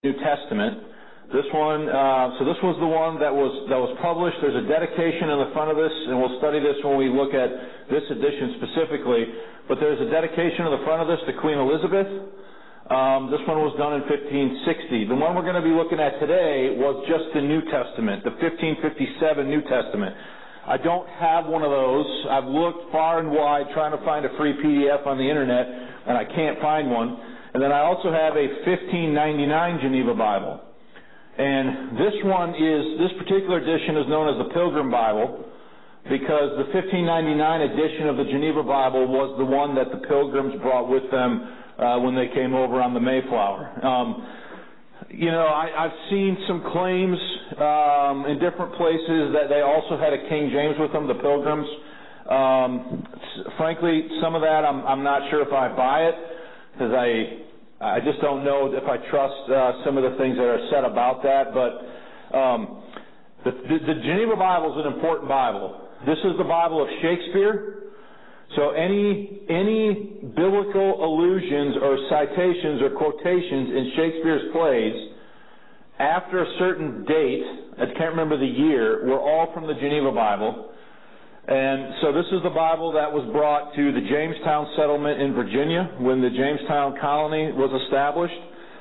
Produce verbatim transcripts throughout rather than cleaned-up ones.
New Testament. This one, uh, so this was the one that was that was published. There's a dedication in the front of this, and we'll study this when we look at this edition specifically. But there's a dedication in the front of this to Queen Elizabeth. Um, this one was done in fifteen sixty. The one we're going to be looking at today was just the New Testament, the fifteen fifty-seven New Testament. I don't have one of those. I've looked far and wide trying to find a free P D F on the internet, and I can't find one. And then I also have a fifteen ninety-nine Geneva Bible. And this one is, this particular edition is known as the Pilgrim Bible because the fifteen ninety-nine edition of the Geneva Bible was the one that the Pilgrims brought with them uh, when they came over on the Mayflower. Um, you know, I, I've seen some claims um, in different places that they also had a King James with them, the Pilgrims. Um, frankly, some of that I'm, I'm not sure if I buy it, because I I just don't know if I trust uh, some of the things that are said about that. But um, the, the, the Geneva Bible is an important Bible. This is the Bible of Shakespeare. So any any biblical allusions or citations or quotations in Shakespeare's plays after a certain date, I can't remember the year, were all from the Geneva Bible. And so this is the Bible that was brought to the Jamestown settlement in Virginia when the Jamestown colony was established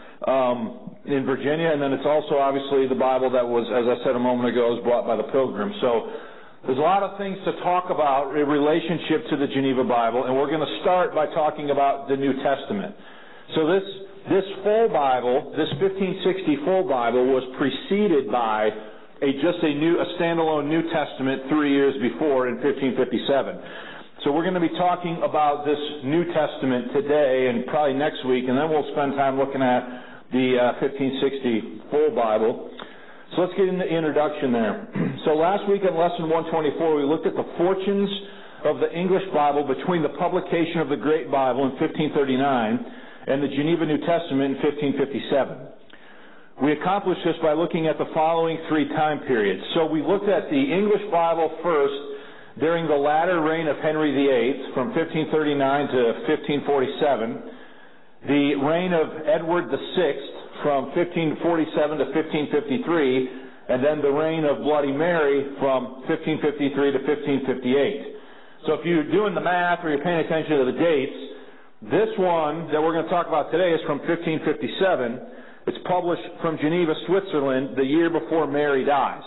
um, in Virginia. And then it's also obviously the Bible that was, as I said a moment ago, was brought by the Pilgrims. So there's a lot of things to talk about in relationship to the Geneva Bible, and we're going to start by talking about the New Testament. So this this full Bible, this fifteen sixty full Bible, was preceded by A, just a new, a standalone New Testament three years before in fifteen fifty-seven. So we're going to be talking about this New Testament today and probably next week, and then we'll spend time looking at the uh, fifteen sixty full Bible. So let's get into the introduction there. So last week in lesson one twenty-four, we looked at the fortunes of the English Bible between the publication of the Great Bible in fifteen thirty-nine and the Geneva New Testament in fifteen fifty-seven. We accomplished this by looking at the following three time periods. So we looked at the English Bible first during the latter reign of Henry the eighth, from fifteen thirty-nine to fifteen forty-seven, the reign of Edward the sixth, from fifteen forty-seven to fifteen fifty-three, and then the reign of Bloody Mary from fifteen fifty-three to fifteen fifty-eight. So if you're doing the math or you're paying attention to the dates, this one that we're going to talk about today is from fifteen fifty-seven. It's published from Geneva, Switzerland, the year before Mary dies.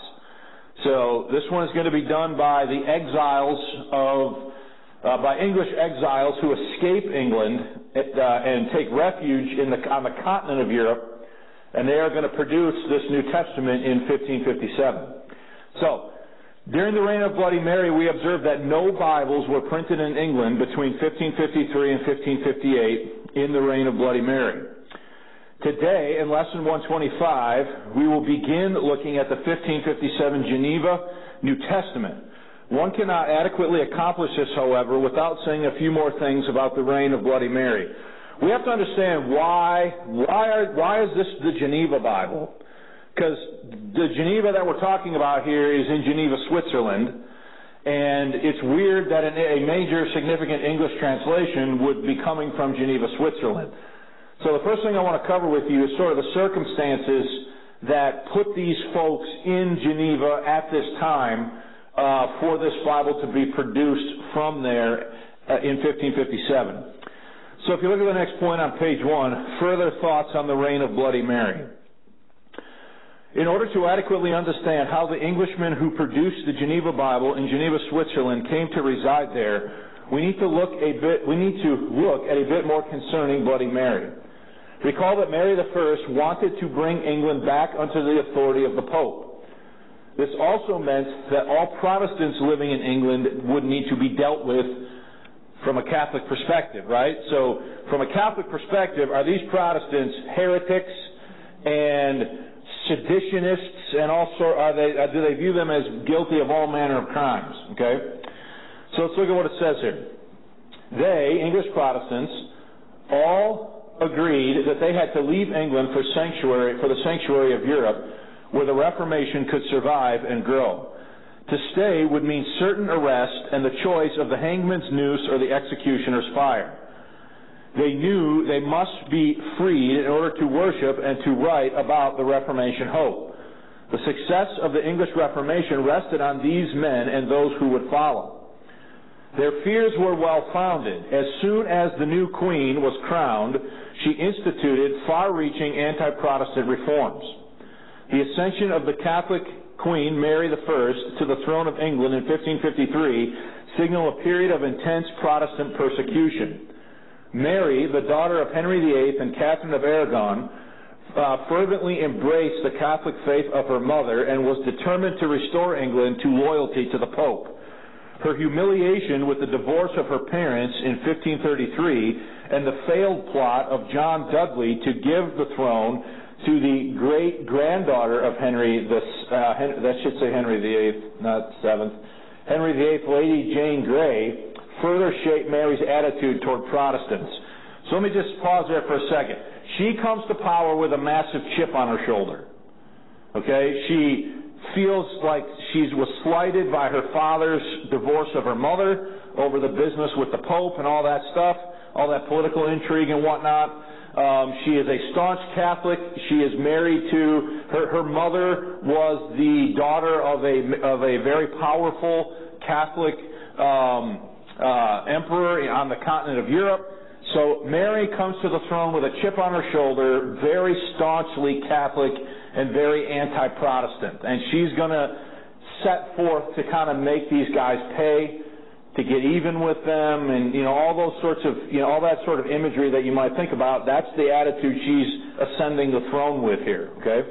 So this one is going to be done by the exiles of, uh, by English exiles who escape England uh, and take refuge in the, on the continent of Europe, and they are going to produce this New Testament in fifteen fifty-seven. So during the reign of Bloody Mary, we observed that no Bibles were printed in England between fifteen fifty-three and fifteen fifty-eight in the reign of Bloody Mary. Today, in lesson one twenty-five, we will begin looking at the fifteen fifty-seven Geneva New Testament. One cannot adequately accomplish this, however, without saying a few more things about the reign of Bloody Mary. We have to understand why, why, are, why is this the Geneva Bible? Because the Geneva that we're talking about here is in Geneva, Switzerland, and it's weird that a major significant English translation would be coming from Geneva, Switzerland. So the first thing I want to cover with you is sort of the circumstances that put these folks in Geneva at this time uh, for this Bible to be produced from there uh, in fifteen fifty-seven. So if you look at the next point on page one, further thoughts on the reign of Bloody Mary. In order to adequately understand how the Englishmen who produced the Geneva Bible in Geneva, Switzerland came to reside there, we need to look a bit, we need to look at a bit more concerning Bloody Mary. Recall that Mary the First wanted to bring England back under the authority of the Pope. This also meant that all Protestants living in England would need to be dealt with from a Catholic perspective, right? So, from a Catholic perspective, are these Protestants heretics and seditionists, and also are they? Uh, do they view them as guilty of all manner of crimes? Okay. So let's look at what it says here. They, English Protestants, all agreed that they had to leave England for sanctuary, for the sanctuary of Europe, where the Reformation could survive and grow. To stay would mean certain arrest and the choice of the hangman's noose or the executioner's fire. They knew they must be freed in order to worship and to write about the Reformation hope. The success of the English Reformation rested on these men and those who would follow. Their fears were well-founded. As soon as the new queen was crowned, she instituted far-reaching anti-Protestant reforms. The ascension of the Catholic Queen Mary the First to the throne of England in fifteen fifty-three signaled a period of intense Protestant persecution. Mary, the daughter of Henry the Eighth and Catherine of Aragon, uh, fervently embraced the Catholic faith of her mother and was determined to restore England to loyalty to the Pope. Her humiliation with the divorce of her parents in fifteen thirty-three and the failed plot of John Dudley to give the throne to the great-granddaughter of Henry, the, uh, Hen- that should say Henry the Eighth, not seventh, Henry the Eighth, Lady Jane Grey, further shaped Mary's attitude toward Protestants. So let me just pause there for a second. She comes to power with a massive chip on her shoulder. Okay? She feels like she was slighted by her father's divorce of her mother over the business with the Pope and all that stuff, all that political intrigue and whatnot. Um, she is a staunch Catholic. She is married to, her, her mother was the daughter of a, of a very powerful Catholic um, uh, emperor on the continent of Europe. So Mary comes to the throne with a chip on her shoulder, very staunchly Catholic and very anti-Protestant. And she's going to set forth to kind of make these guys pay, to get even with them, and, you know, all those sorts of, you know, all that sort of imagery that you might think about. That's the attitude she's ascending the throne with here, okay?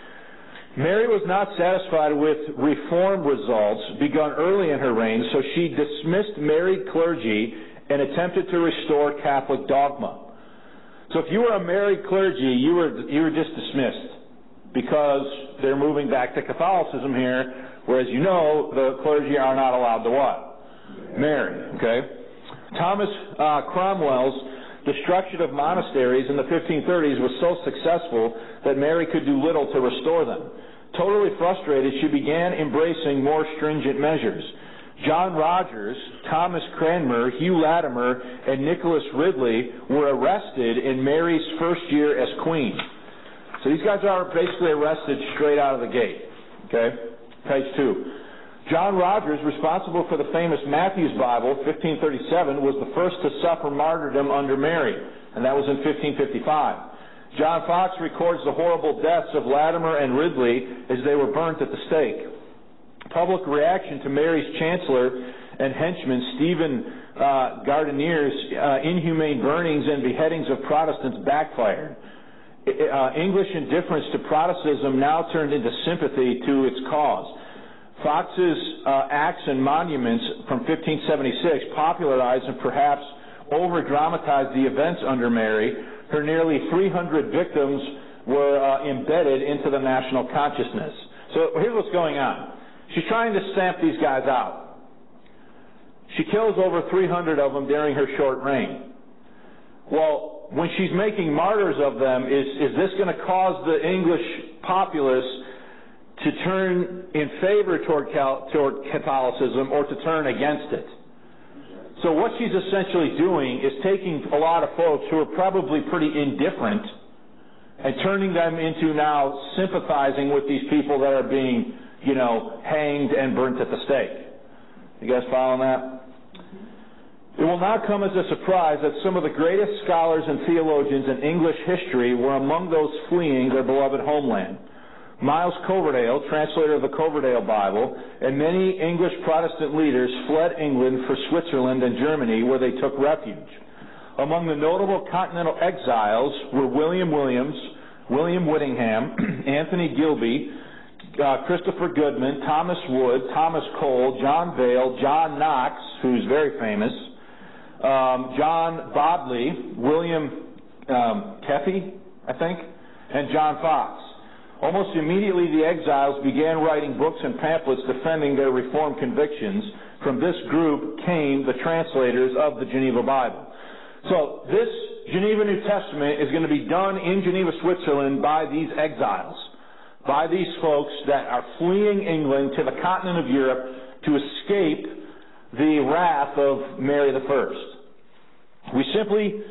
Mary was not satisfied with reform results begun early in her reign, so she dismissed married clergy and attempted to restore Catholic dogma. So if you were a married clergy, you were you were just dismissed because they're moving back to Catholicism here, whereas you know the clergy are not allowed to what? Marry, okay? Thomas uh, Cromwell's destruction of monasteries in the fifteen thirties was so successful that Mary could do little to restore them. Totally frustrated, she began embracing more stringent measures. John Rogers, Thomas Cranmer, Hugh Latimer, and Nicholas Ridley were arrested in Mary's first year as queen. So these guys are basically arrested straight out of the gate. Okay? Page two. John Rogers, responsible for the famous Matthew's Bible, fifteen thirty-seven, was the first to suffer martyrdom under Mary, and that was in fifteen fifty-five. John Fox records the horrible deaths of Latimer and Ridley as they were burnt at the stake. Public reaction to Mary's chancellor and henchman, Stephen uh, Gardinier's uh, inhumane burnings and beheadings of Protestants backfired. Uh, English indifference to Protestantism now turned into sympathy to its cause. Fox's uh, acts and monuments from fifteen seventy-six popularized and perhaps over-dramatized the events under Mary. Her nearly three hundred victims were uh, embedded into the national consciousness. So here's what's going on. She's trying to stamp these guys out. She kills over three hundred of them during her short reign. Well, when she's making martyrs of them, is, is this going to cause the English populace to turn in favor toward, Cal, toward Catholicism or to turn against it? So what she's essentially doing is taking a lot of folks who are probably pretty indifferent and turning them into now sympathizing with these people that are being, you know, hanged and burnt at the stake. You guys following that? It will not come as a surprise that some of the greatest scholars and theologians in English history were among those fleeing their beloved homeland. Miles Coverdale, translator of the Coverdale Bible, and many English Protestant leaders fled England for Switzerland and Germany, where they took refuge. Among the notable continental exiles were William Williams, William Whittingham, Anthony Gilby, uh, Christopher Goodman, Thomas Wood, Thomas Cole, John Vale, John Knox, who's very famous, um, John Bodley, William um, Keppy, I think, and John Fox. Almost immediately, the exiles began writing books and pamphlets defending their Reformed convictions. From this group came the translators of the Geneva Bible. So this Geneva New Testament is going to be done in Geneva, Switzerland by these exiles, by these folks that are fleeing England to the continent of Europe to escape the wrath of Mary the First. We simply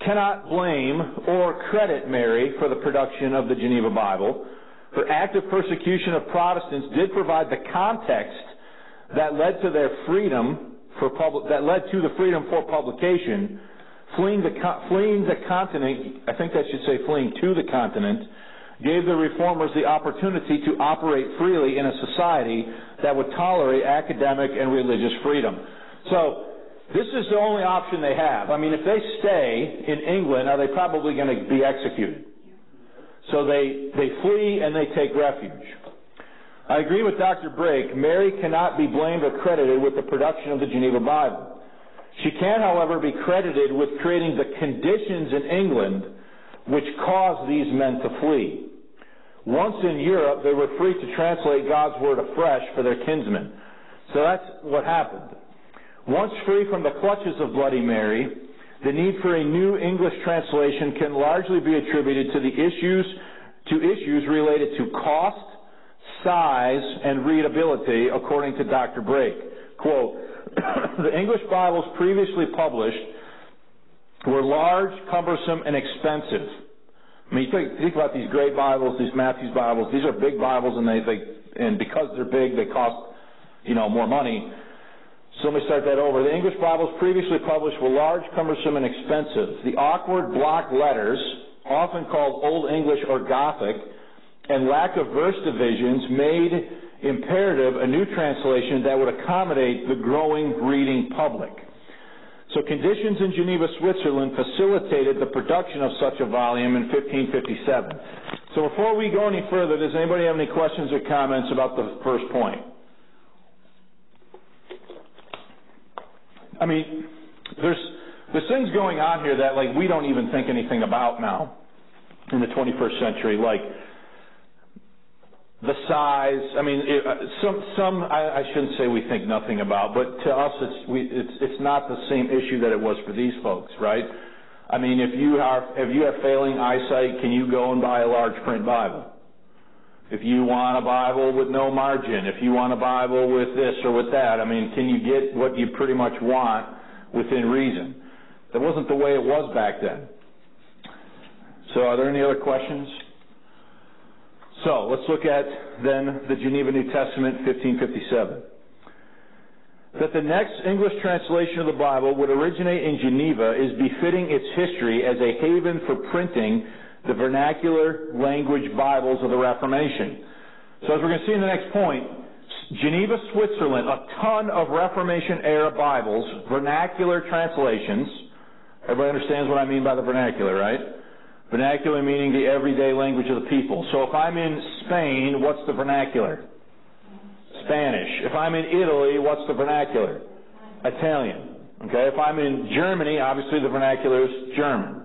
cannot blame or credit Mary for the production of the Geneva Bible. Her active persecution of Protestants did provide the context that led to their freedom for public, that led to the freedom for publication. Fleeing the fleeing the continent, I think that should say fleeing to the continent, gave the reformers the opportunity to operate freely in a society that would tolerate academic and religious freedom. So this is the only option they have. I mean, if they stay in England, are they probably going to be executed? So they, they flee and they take refuge. I agree with Doctor Brake. Mary cannot be blamed or credited with the production of the Geneva Bible. She can, however, be credited with creating the conditions in England which caused these men to flee. Once in Europe, they were free to translate God's Word afresh for their kinsmen. So that's what happened. Once free from the clutches of Bloody Mary, the need for a new English translation can largely be attributed to the issues to issues related to cost, size, and readability, according to Doctor Brake. Quote, the English Bibles previously published were large, cumbersome, and expensive. I mean, you think, think about these great Bibles, these Matthew's Bibles. These are big Bibles, and they, they and because they're big, they cost, you know, more money. So let me start that over. The English Bibles previously published were large, cumbersome, and expensive. The awkward block letters, often called Old English or Gothic, and lack of verse divisions made imperative a new translation that would accommodate the growing reading public. So conditions in Geneva, Switzerland facilitated the production of such a volume in fifteen fifty-seven. So before we go any further, does anybody have any questions or comments about the first point? I mean, there's there's things going on here that like we don't even think anything about now in the twenty-first century, like the size. I mean, it, some some I, I shouldn't say we think nothing about, but to us it's we it's it's not the same issue that it was for these folks, right? I mean, if you are if you have failing eyesight, can you go and buy a large print Bible? If you want a Bible with no margin, if you want a Bible with this or with that, I mean, can you get what you pretty much want within reason? That wasn't the way it was back then. So are there any other questions? So let's look at then the Geneva New Testament, fifteen fifty-seven. That the next English translation of the Bible would originate in Geneva is befitting its history as a haven for printing the vernacular language Bibles of the Reformation. So as we're going to see in the next point, Geneva, Switzerland, a ton of Reformation-era Bibles, vernacular translations. Everybody understands what I mean by the vernacular, right? Vernacular meaning the everyday language of the people. So if I'm in Spain, what's the vernacular? Spanish. If I'm in Italy, what's the vernacular? Italian. Okay, if I'm in Germany, obviously the vernacular is German.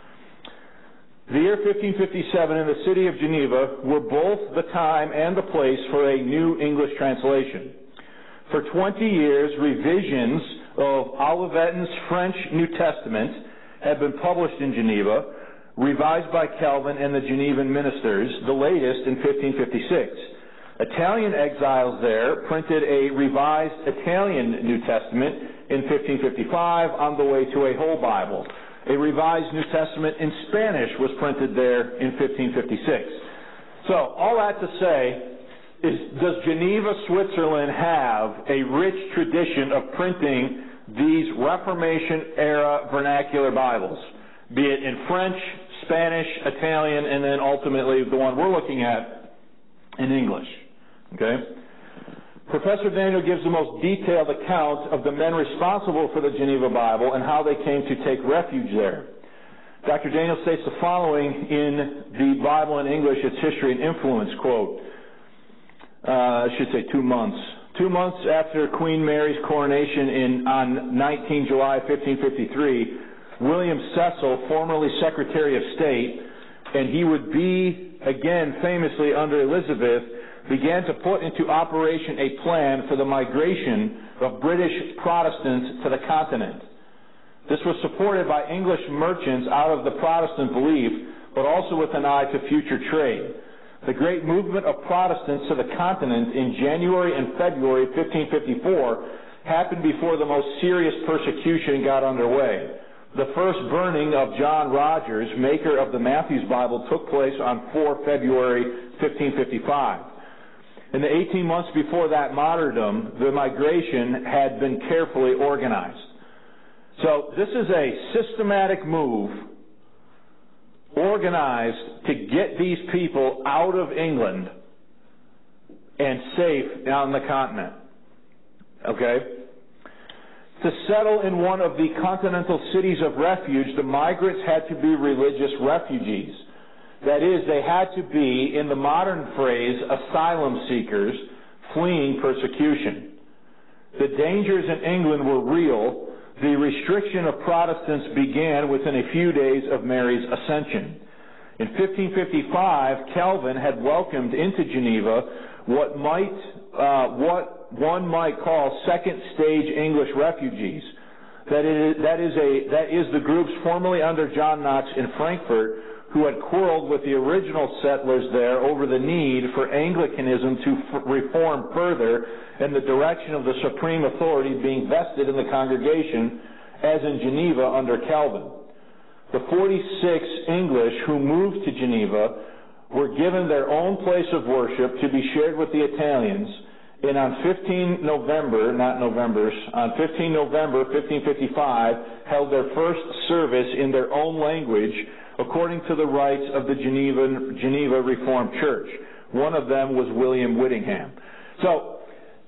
The year fifteen fifty-seven and the city of Geneva were both the time and the place for a new English translation. For twenty years, revisions of Olivetan's French New Testament had been published in Geneva, revised by Calvin and the Genevan ministers, the latest in fifteen fifty-six. Italian exiles there printed a revised Italian New Testament in fifteen fifty-five on the way to a whole Bible. A revised New Testament in Spanish was printed there in fifteen fifty-six. So, all that to say is, does Geneva, Switzerland have a rich tradition of printing these Reformation-era vernacular Bibles, be it in French, Spanish, Italian, and then ultimately the one we're looking at in English? Okay? Professor Daniel gives the most detailed account of the men responsible for the Geneva Bible and how they came to take refuge there. Doctor Daniel states the following in the Bible in English, its history and influence, quote, uh, I should say two months. Two months after Queen Mary's coronation in, on nineteenth of July, fifteen fifty-three, William Cecil, formerly Secretary of State, and he would be, again, famously under Elizabeth, began to put into operation a plan for the migration of British Protestants to the continent. This was supported by English merchants out of the Protestant belief, but also with an eye to future trade. The great movement of Protestants to the continent in January and February fifteen fifty-four happened before the most serious persecution got underway. The first burning of John Rogers, maker of the Matthews Bible, took place on the fourth of February, fifteen fifty-five. In the eighteen months before that martyrdom, the migration had been carefully organized. So this is a systematic move organized to get these people out of England and safe on the continent. Okay? To settle in one of the continental cities of refuge, the migrants had to be religious refugees. That is, they had to be, in the modern phrase, asylum seekers fleeing persecution. The dangers in England were real. The restriction of Protestants began within a few days of Mary's ascension. In fifteen fifty-five, Calvin had welcomed into Geneva what might, uh, what one might call second-stage English refugees. That is, that is a that is the groups formerly under John Knox in Frankfurt, who had quarreled with the original settlers there over the need for Anglicanism to f- reform further and the direction of the supreme authority being vested in the congregation, as in Geneva under Calvin. The forty-six English who moved to Geneva were given their own place of worship to be shared with the Italians, and on fifteenth November, not November's, on fifteenth November fifteen fifty-five, held their first service in their own language according to the rites of the Geneva, Geneva Reformed Church. One of them was William Whittingham. So,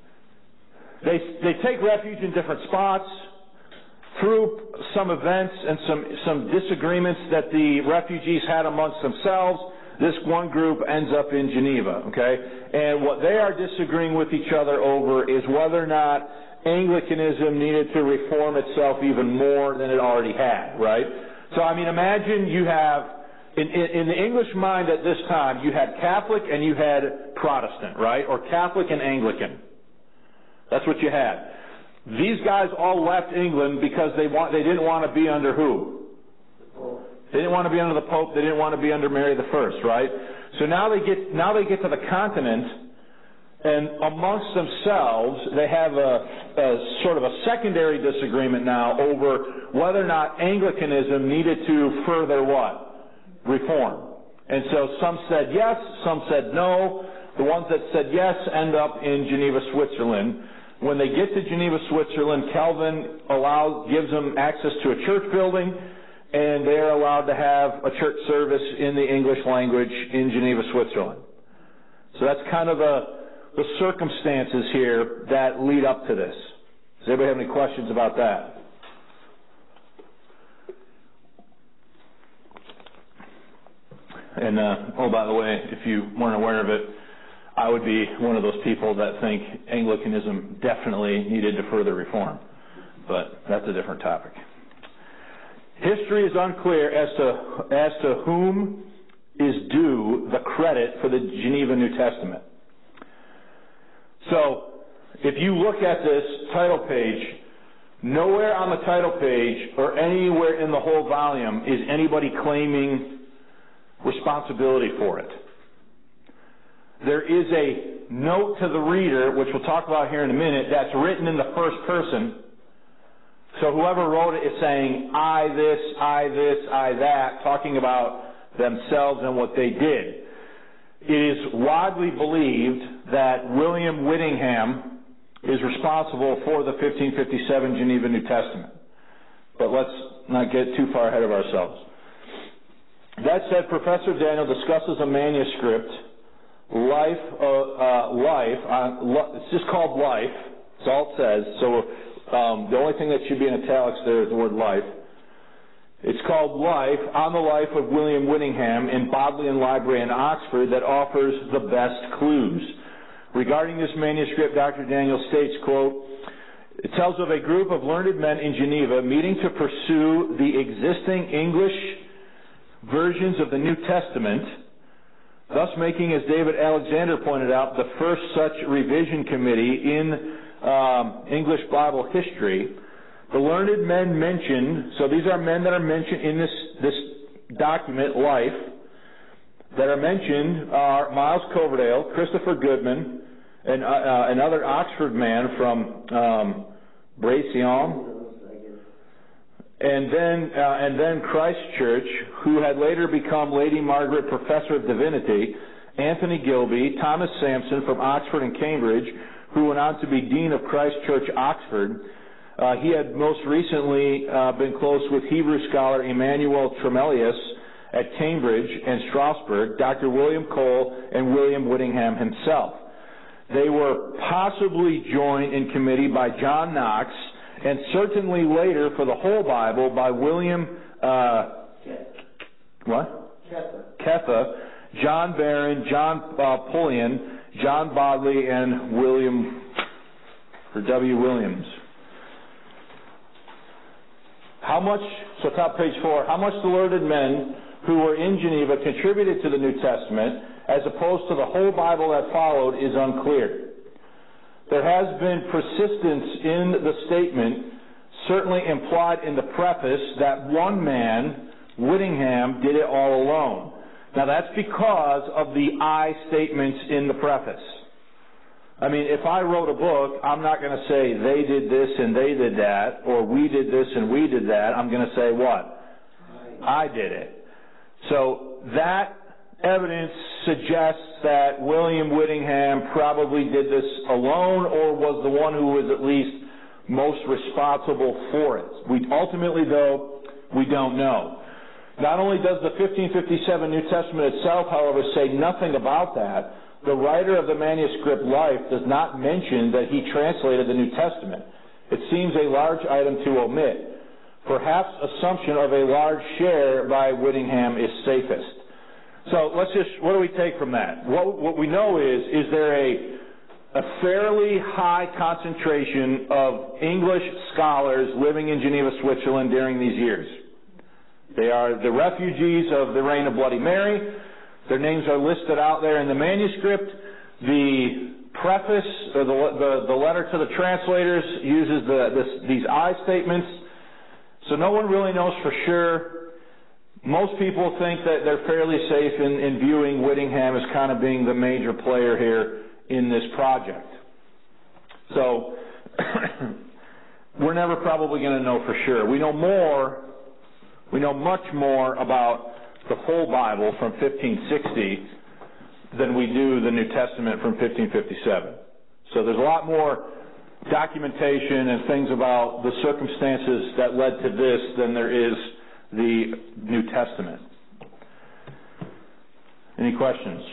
they, they take refuge in different spots. Through some events and some, some disagreements that the refugees had amongst themselves, this one group ends up in Geneva, okay? And what they are disagreeing with each other over is whether or not Anglicanism needed to reform itself even more than it already had, right? So, I mean, imagine you have, in, in, in the English mind at this time, you had Catholic and you had Protestant, right? Or Catholic and Anglican. That's what you had. These guys all left England because they want, they didn't want to be under who? They didn't want to be under the Pope. They didn't want to be under Mary the First, right? So now they get, now they get to the continent, and amongst themselves, they have a, a sort of a secondary disagreement now over whether or not Anglicanism needed to further what? Reform. And so some said yes, some said no. The ones that said yes end up in Geneva, Switzerland. When they get to Geneva, Switzerland, Calvin allows, gives them access to a church building, and they are allowed to have a church service in the English language in Geneva, Switzerland. So that's kind of the, the circumstances here that lead up to this. Does anybody have any questions about that? And, uh, oh, by the way, if you weren't aware of it, I would be one of those people that think Anglicanism definitely needed to further reform. But that's a different topic. History is unclear as to, as to whom is due the credit for the Geneva New Testament. So, if you look at this title page, nowhere on the title page or anywhere in the whole volume is anybody claiming responsibility for it. There is a note to the reader, which we'll talk about here in a minute, that's written in the first person. So whoever wrote it is saying, I this, I this, I that, talking about themselves and what they did. It is widely believed that William Whittingham is responsible for the fifteen fifty-seven Geneva New Testament. But let's not get too far ahead of ourselves. That said, Professor Daniel discusses a manuscript, Life, uh, uh, Life, uh, it's just called Life, that's all it says, so um, the only thing that should be in italics there is the word life. It's called Life, on the life of William Whittingham in Bodleian Library in Oxford, that offers the best clues. Regarding this manuscript, Doctor Daniel states, quote, it tells of a group of learned men in Geneva meeting to pursue the existing English versions of the New Testament, thus making, as David Alexander pointed out, the first such revision committee in um, English Bible history. The learned men mentioned, so these are men that are mentioned in this, this document, Life, that are mentioned are Miles Coverdale, Christopher Goodman, and uh, uh, another Oxford man from um, Bracion, and then uh, and then Christ Church, who had later become Lady Margaret Professor of Divinity, Anthony Gilby, Thomas Sampson from Oxford and Cambridge, who went on to be Dean of Christ Church, Oxford. Uh, he had most recently uh, been close with Hebrew scholar Emmanuel Tremellius at Cambridge and Strasbourg, Doctor William Cole, and William Whittingham himself. They were possibly joined in committee by John Knox, and certainly later for the whole Bible by William uh, what? Ketha. Ketha, John Barron, John uh, Pullian, John Bodley, and William or W. Williams. How much? So top page four. How much the learned men who were in Geneva contributed to the New Testament, as opposed to the whole Bible that followed, is unclear. There has been persistence in the statement, certainly implied in the preface, that one man, Whittingham, did it all alone. Now that's because of the I statements in the preface. I mean, if I wrote a book, I'm not going to say they did this and they did that, or we did this and we did that. I'm going to say what? I did it. So that evidence suggests that William Whittingham probably did this alone, or was the one who was at least most responsible for it. We ultimately, though, we don't know. Not only does the fifteen fifty-seven New Testament itself, however, say nothing about that, the writer of the manuscript Life does not mention that he translated the New Testament. It seems a large item to omit. Perhaps assumption of a large share by Whittingham is safest. So let's just, what do we take from that? What, what we know is, is there a, a fairly high concentration of English scholars living in Geneva, Switzerland during these years. They are the refugees of the reign of Bloody Mary. Their names are listed out there in the manuscript. The preface, or the, the, the letter to the translators, uses the, this, these I statements. So no one really knows for sure. Most people think that they're fairly safe in, in viewing Whittingham as kind of being the major player here in this project. So we're never probably going to know for sure. We know more, we know much more about the whole Bible from fifteen sixty than we do the New Testament from fifteen fifty-seven. So there's a lot more documentation and things about the circumstances that led to this than there is the New Testament. Any questions?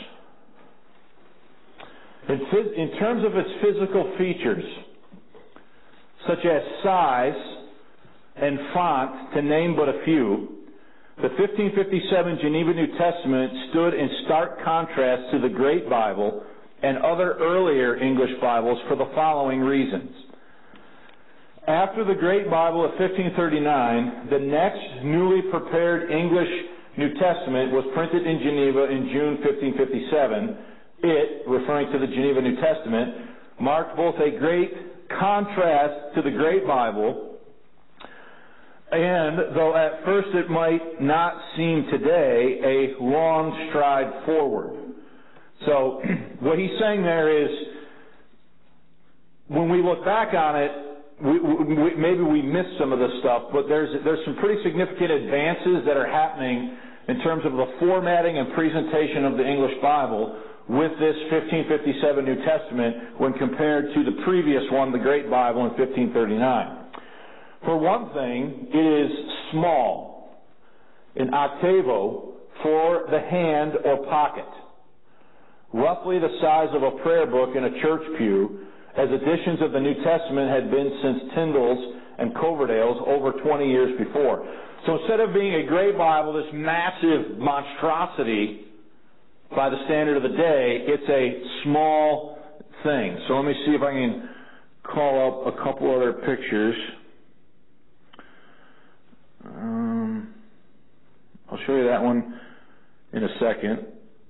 In, phys- in terms of its physical features, such as size and font, to name but a few, the fifteen fifty-seven Geneva New Testament stood in stark contrast to the Great Bible and other earlier English Bibles for the following reasons. After the Great Bible of fifteen thirty-nine, the next newly prepared English New Testament was printed in Geneva in June fifteen fifty-seven. It, referring to the Geneva New Testament, marked both a great contrast to the Great Bible, and, though at first it might not seem today, a long stride forward. So what he's saying there is, when we look back on it, we, we, maybe we missed some of this stuff, but there's there's some pretty significant advances that are happening in terms of the formatting and presentation of the English Bible with this fifteen fifty-seven New Testament when compared to the previous one, the Great Bible, in fifteen thirty-nine. For one thing, it is small, in octavo, for the hand or pocket, roughly the size of a prayer book in a church pew, as editions of the New Testament had been since Tyndale's and Coverdale's over twenty years before. So instead of being a great Bible, this massive monstrosity by the standard of the day, it's a small thing. So let me see if I can call up a couple other pictures. Um, I'll show you that one in a second.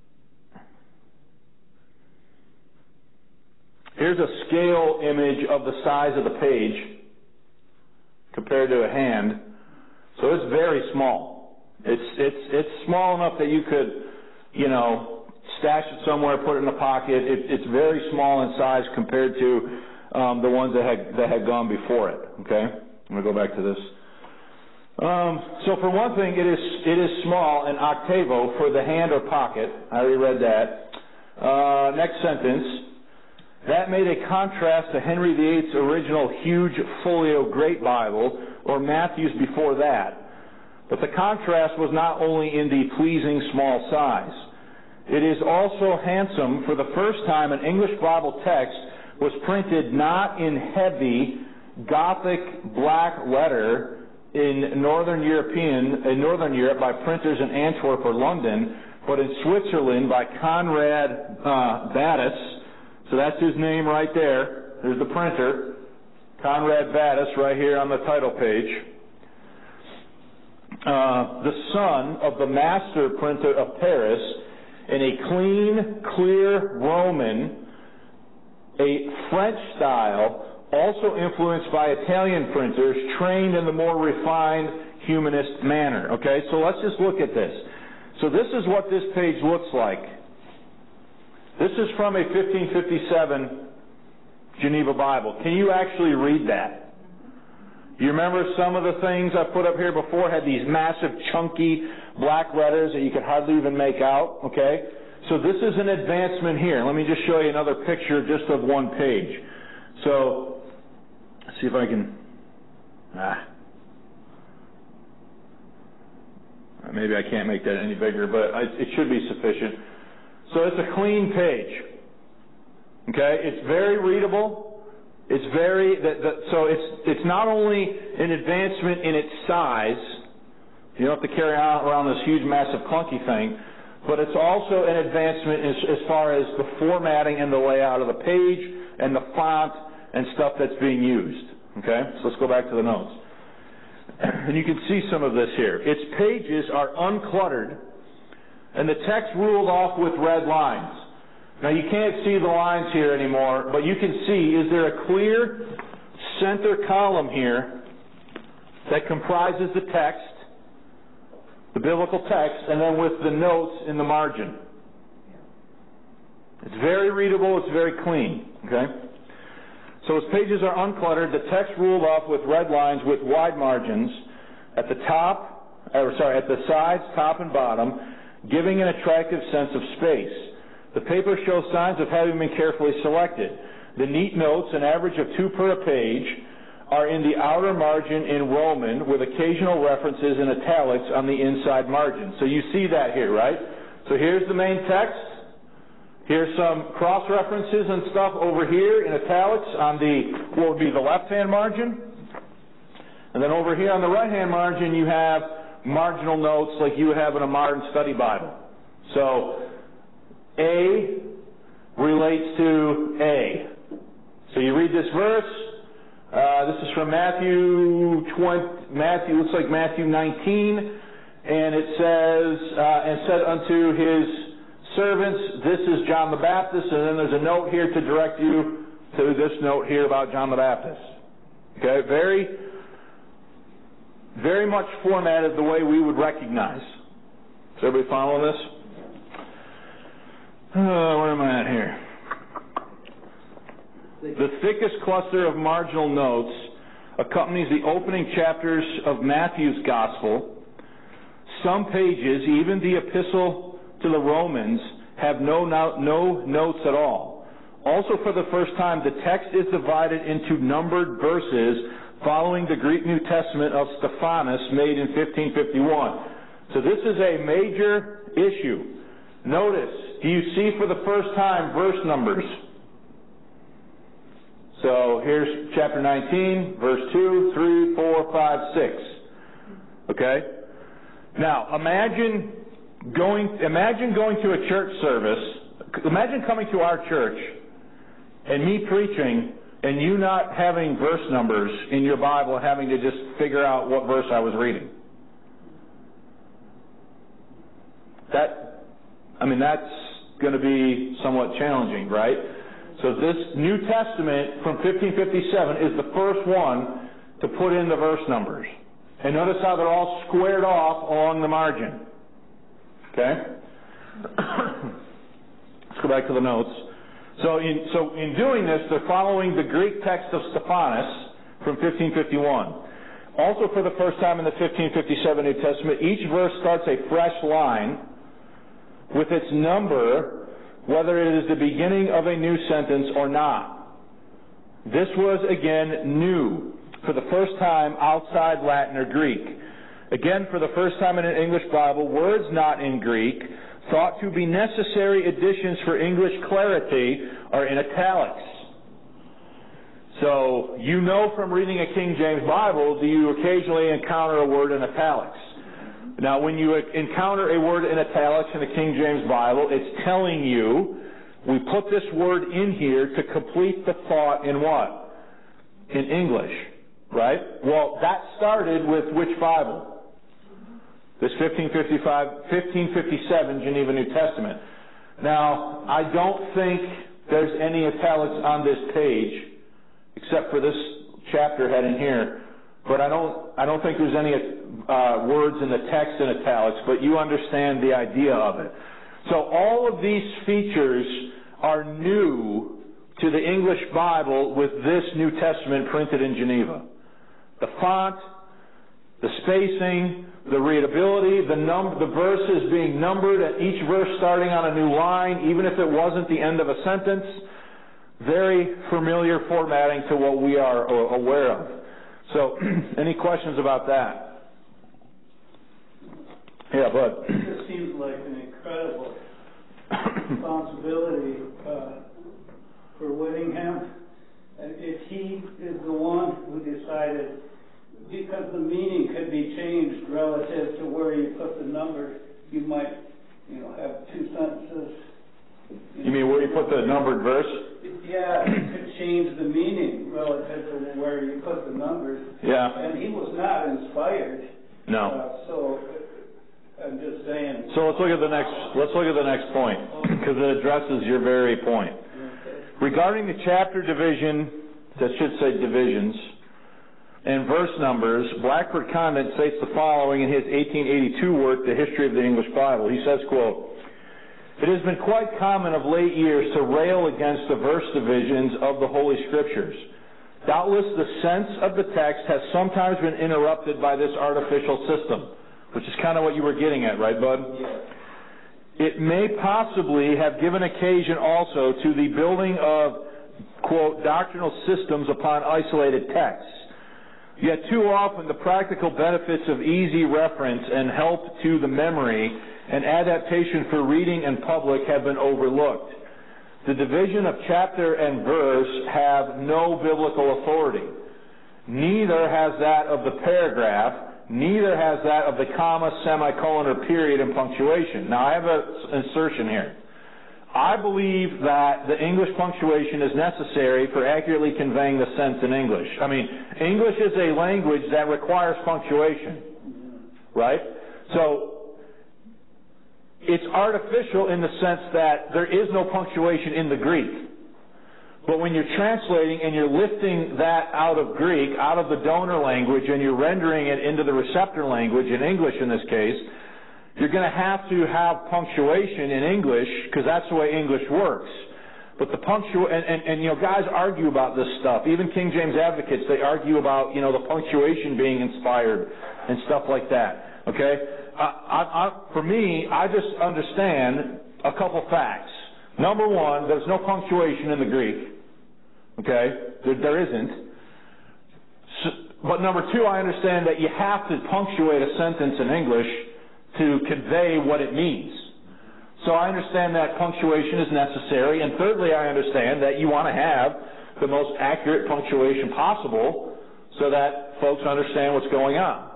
Here's a scale image of the size of the page compared to a hand. So it's very small. It's it's it's small enough that you could, you know, stash it somewhere, put it in a pocket. It, it's very small in size compared to um, the ones that had that had gone before it. Okay, I'm gonna go back to this. Um, so for one thing, it is it is small and octavo for the hand or pocket. I already read that. Uh, next sentence. That made a contrast to Henry the eighth's original huge folio Great Bible or Matthew's before that. But the contrast was not only in the pleasing small size. It is also handsome. For the first time, an English Bible text was printed not in heavy Gothic black letter in Northern European in Northern Europe by printers in Antwerp or London, but in Switzerland by Conrad uh, Battus. So that's his name right there. There's the printer, Conrad Battus, right here on the title page. Uh, the son of the master printer of Paris, in a clean, clear Roman, a French style, also influenced by Italian printers, trained in the more refined humanist manner. Okay, so let's just look at this. So this is what this page looks like. This is from a fifteen fifty-seven Geneva Bible. Can you actually read that? You remember some of the things I put up here before had these massive, chunky black letters that you could hardly even make out, okay? So this is an advancement here. Let me just show you another picture just of one page. So, let's see if I can... Ah. Maybe I can't make that any bigger, but I, it should be sufficient. So it's a clean page. Okay? It's very readable. It's very... That, that, so it's, it's not only an advancement in its size. You don't have to carry around this huge, massive, clunky thing. But it's also an advancement as, as far as the formatting and the layout of the page and the font and stuff that's being used. Okay? So let's go back to the notes. And you can see some of this here. Its pages are uncluttered, and the text ruled off with red lines. Now you can't see the lines here anymore, but you can see, is there a clear center column here that comprises the text, the biblical text, and then with the notes in the margin. It's very readable, it's very clean. Okay? So its pages are uncluttered, the text ruled off with red lines with wide margins at the top, or sorry, at the sides, top and bottom, giving an attractive sense of space. The paper shows signs of having been carefully selected. The neat notes, an average of two per page, are in the outer margin in Roman with occasional references in italics on the inside margin. So you see that here, right? So here's the main text. Here's some cross-references and stuff over here in italics on the, what would be the left-hand margin. And then over here on the right-hand margin, you have marginal notes like you would have in a modern study Bible. So A relates to A. So you read this verse. Uh, this is from Matthew twenty, Matthew, looks like Matthew nineteen, and it says, uh, and said unto his servants, this is John the Baptist, and then there's a note here to direct you to this note here about John the Baptist. Okay, very, very much formatted the way we would recognize. Is everybody following this? Uh, where am I at here? The thickest cluster of marginal notes accompanies the opening chapters of Matthew's Gospel. Some pages, even the Epistle to the Romans, have no, no, no notes at all. Also, for the first time, the text is divided into numbered verses following the Greek New Testament of Stephanus made in fifteen fifty-one. So this is a major issue. Notice, do you see for the first time verse numbers? So here's chapter nineteen, verse two, three, four, five, six. Okay? Now, imagine going, imagine going to a church service, imagine coming to our church and me preaching and you not having verse numbers in your Bible, having to just figure out what verse I was reading. That, I mean, that's going to be somewhat challenging, right? So this New Testament from fifteen fifty-seven is the first one to put in the verse numbers. And notice how they're all squared off along the margin. Okay? Let's go back to the notes. So in, so in doing this, they're following the Greek text of Stephanus from fifteen fifty-one. Also, for the first time in the fifteen fifty-seven New Testament, each verse starts a fresh line with its number, whether it is the beginning of a new sentence or not. This was, again, new for the first time outside Latin or Greek. Again, for the first time in an English Bible, words not in Greek, thought to be necessary additions for English clarity, are in italics. So, you know from reading a King James Bible, do you occasionally encounter a word in italics? Now, when you encounter a word in italics in a King James Bible, it's telling you, we put this word in here to complete the thought in what? In English, right? Well, that started with which Bible? This fifteen fifty-five, fifteen fifty-seven Geneva New Testament. Now, I don't think there's any italics on this page, except for this chapter heading here. But I don't, I don't think there's any uh, words in the text in italics, but you understand the idea of it. So all of these features are new to the English Bible with this New Testament printed in Geneva. The font, the spacing, the readability, the num- the verses being numbered, and each verse starting on a new line, even if it wasn't the end of a sentence. Very familiar formatting to what we are aware of. So, any questions about that? Yeah, Bud. This seems like an incredible responsibility uh, for Whittingham. And if he is the one who decided, because the meaning could be changed relative to where you put the numbers, you might, you know, have two sentences. You, you mean where you put the numbered verse? Yeah, you could change the meaning relative to where you put the numbers. Yeah. And he was not inspired. No. Uh, so I'm just saying. So let's look at the next. Let's look at the next point, because it addresses your very point. Okay. Regarding the chapter division, that should say divisions, and verse numbers, Blackford Convent states the following in his eighteen eighty-two work, The History of the English Bible. He says, quote, "It has been quite common of late years to rail against the verse divisions of the Holy Scriptures. Doubtless the sense of the text has sometimes been interrupted by this artificial system," which is kind of what you were getting at, right, Bud? Yeah. "It may possibly have given occasion also to the building of, quote, doctrinal systems upon isolated texts. Yet too often the practical benefits of easy reference and help to the memory and adaptation for reading and public have been overlooked. The division of chapter and verse have no biblical authority. Neither has that of the paragraph, neither has that of the comma, semicolon, or period and punctuation." Now I have an insertion here. I believe that the English punctuation is necessary for accurately conveying the sense in English. I mean, English is a language that requires punctuation, right? So, it's artificial in the sense that there is no punctuation in the Greek. But when you're translating and you're lifting that out of Greek, out of the donor language, and you're rendering it into the receptor language, in English in this case, you're going to have to have punctuation in English, because that's the way English works. But the punctu and, and, and, you know, guys argue about this stuff. Even King James advocates, they argue about, you know, the punctuation being inspired and stuff like that. Okay? I, I, I, for me, I just understand a couple facts. Number one, there's no punctuation in the Greek. Okay? There, there isn't. So, but number two, I understand that you have to punctuate a sentence in English to convey what it means. So I understand that punctuation is necessary. And thirdly, I understand that you want to have the most accurate punctuation possible so that folks understand what's going on.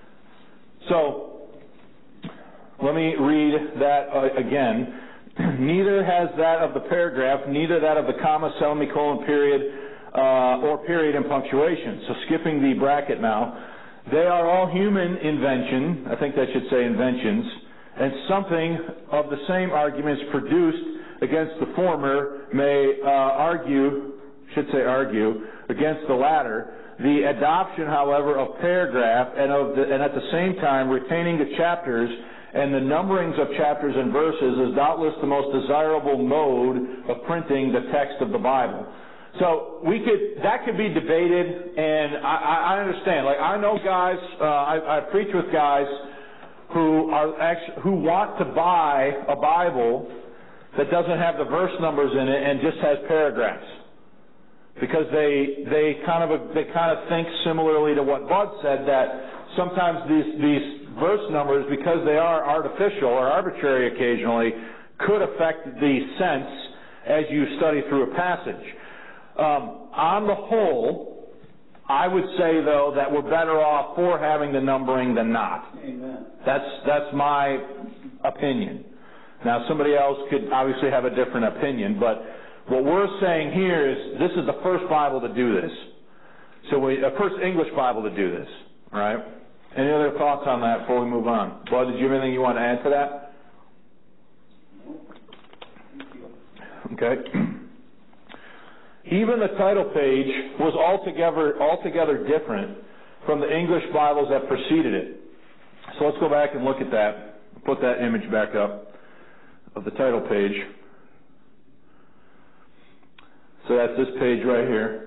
So, let me read that uh, again. "Neither has that of the paragraph, neither that of the comma, semicolon, period, uh, or period and punctuation." So skipping the bracket now. "They are all human invention," I think that should say inventions, "and something of the same arguments produced against the former may uh, argue, should say argue, against the latter. The adoption, however, of paragraph and, of the, and at the same time retaining the chapters and the numberings of chapters and verses is doubtless the most desirable mode of printing the text of the Bible." So we could, that could be debated, and I, I understand. Like, I know guys, uh, I, I preach with guys who are actually, who want to buy a Bible that doesn't have the verse numbers in it and just has paragraphs. Because they, they kind of, they kind of think similarly to what Bud said, that sometimes these, these verse numbers, because they are artificial or arbitrary occasionally, could affect the sense as you study through a passage. Um, on the whole, I would say, though, that we're better off for having the numbering than not. Amen. That's, that's my opinion. Now, somebody else could obviously have a different opinion, but what we're saying here is this is the first Bible to do this. So we, a first English Bible to do this, all right? Any other thoughts on that before we move on? Bud, did you have anything you want to add to that? Okay. Even the title page was altogether, altogether different from the English Bibles that preceded it. So let's go back and look at that. Put that image back up of the title page. So that's this page right here.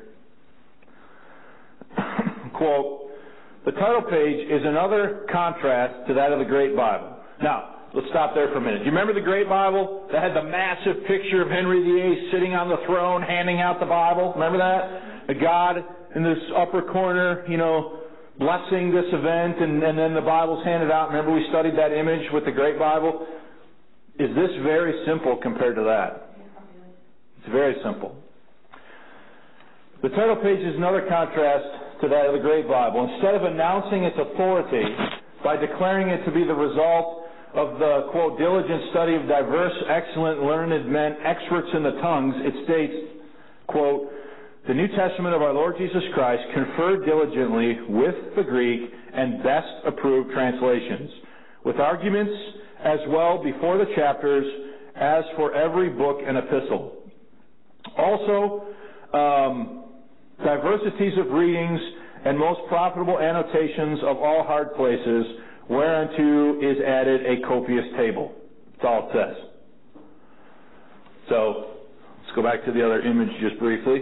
Quote, the title page is another contrast to that of the Great Bible. Now, let's stop there for a minute. Do you remember the Great Bible that had the massive picture of Henry the eighth sitting on the throne handing out the Bible? Remember that? A God in this upper corner, you know, blessing this event, and, and then the Bible's handed out. Remember we studied that image with the Great Bible? Is this very simple compared to that? It's very simple. The title page is another contrast to that of the Great Bible. Instead of announcing its authority by declaring it to be the result of the, quote, diligent study of diverse, excellent, learned men, experts in the tongues, it states, quote, the New Testament of our Lord Jesus Christ conferred diligently with the Greek and best approved translations, with arguments as well before the chapters as for every book and epistle. Also, um, diversities of readings and most profitable annotations of all hard places, whereunto is added a copious table. That's all it says. So, let's go back to the other image just briefly.